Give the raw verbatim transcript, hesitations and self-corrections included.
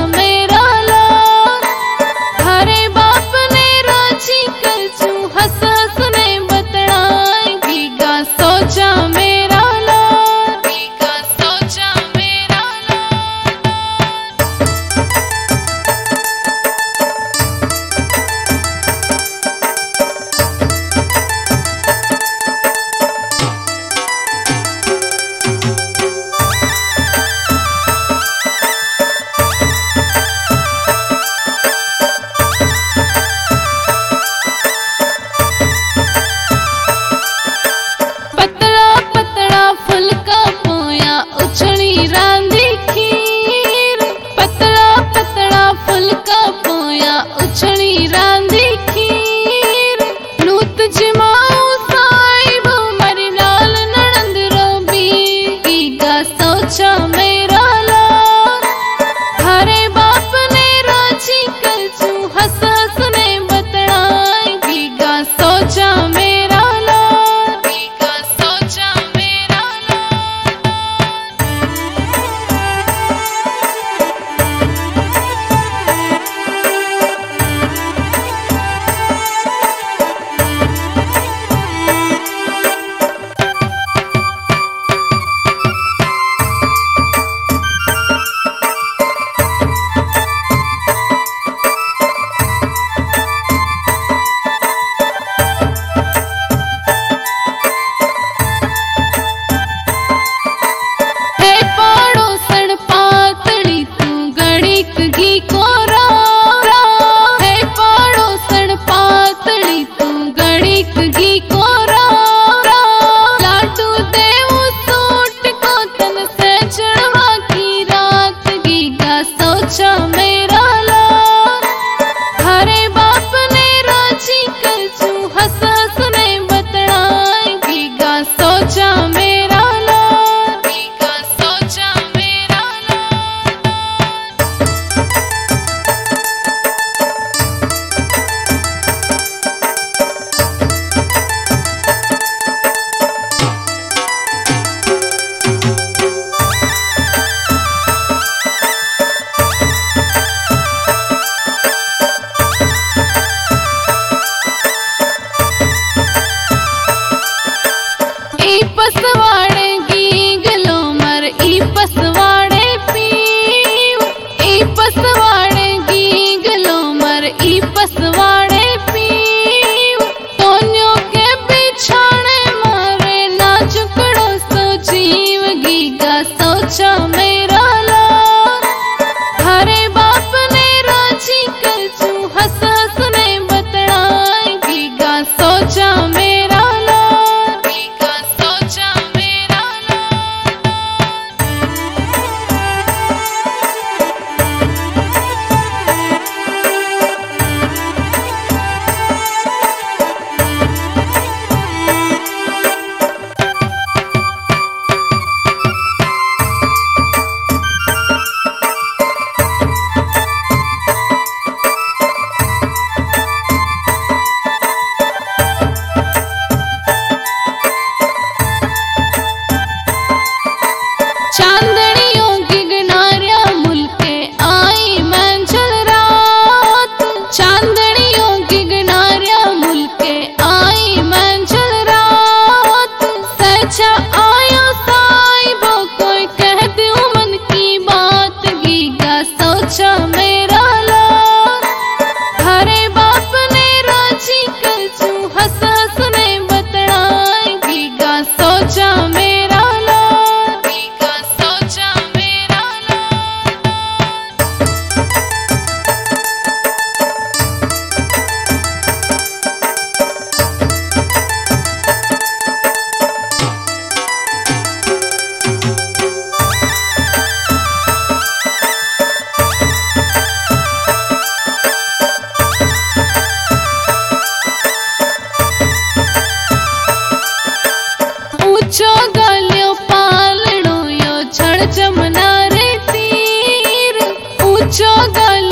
मेरा लाल। थारे बाप ने राजी कर जू हंस हंस ने बतड़ाएगी गा सोचा मेरा लाल, गा सोचा मेरा लाल। पतला पतला फुलका पोया उछली रांदी खीर, पतला पतला फुलका पोया उछली रांदी खीर। नूत जिमाऊ साहिब मरी लाल नणंद रोबी गा सोचा मेरा लाल। थारे बाप ने राजी कर जू हंस हंस ने बतड़ाएगी गा सोचा मेरा लाल, गा सोचा मेरा लाल। हे पड़ोसन पातड़ी तू गणिक घी को रा, हे पड़ोसन पातड़ी तू गणिक घी को रा। लाडू देव सूट को तन से चढ़वा की रात गी गा सोचा मेरा लाल। थारे बाप ने राजी कर जू हंस हंस ने बतड़ाएगी गा सोचा मेरा लाल, गा सोचा मेरा लाल। ई पसवाड़े गी गलो मर ई पसवाड़े पीव, ई पसवाड़े गी गलो मर ई पसवाड़े पीव। तोन्यो के बिछाने मारे ना झुकड़ो सो जीव गी गा सोचा मेरा लाल। थारे बाप ने राजी कर जू हंस हंस ने बतड़ाएगी गा सोचा मेरा लाल, गा सोचा मेरा लाल। चांदनियों की गनारिया मुल्के आई मंझल रात, चांदनियों की गनारिया मुल्के आई मंझल रात। सचा आया साहिबो कोई कह दूं मन की बात गी गा सोचा मेरा लाल। थारे बाप ने राजी कर जू हंस हंस ने बतड़ाएगी गा सोचा मेरा लाल, गा सोचा मेरा लाल। ऊंचो गालियो पालड़ो यो झड़ जमना रे तीर, ऊंचो गालियो